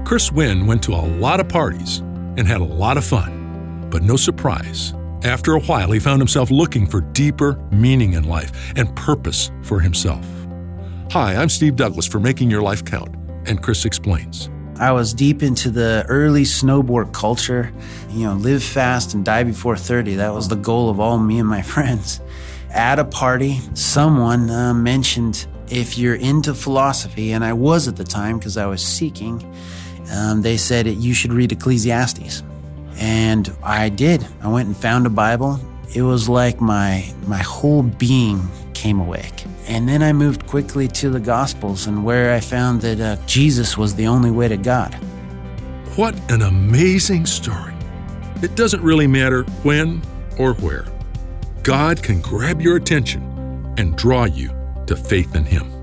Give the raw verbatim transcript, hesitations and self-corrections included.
Chris Wynn went to a lot of parties and had a lot of fun. But no surprise, after a while he found himself looking for deeper meaning in life and purpose for himself. Hi, I'm Steve Douglas for Making Your Life Count, and Chris explains. I was deep into the early snowboard culture. You know, live fast and die before thirty. That was the goal of all me and my friends. At a party, someone uh, mentioned, if you're into philosophy, and I was at the time because I was seeking, um, they said you should read Ecclesiastes. And I did. I went and found a Bible. It was like my my whole being came awake. And then I moved quickly to the Gospels, and where I found that uh, Jesus was the only way to God. What an amazing story. It doesn't really matter when or where. God can grab your attention and draw you to faith in Him.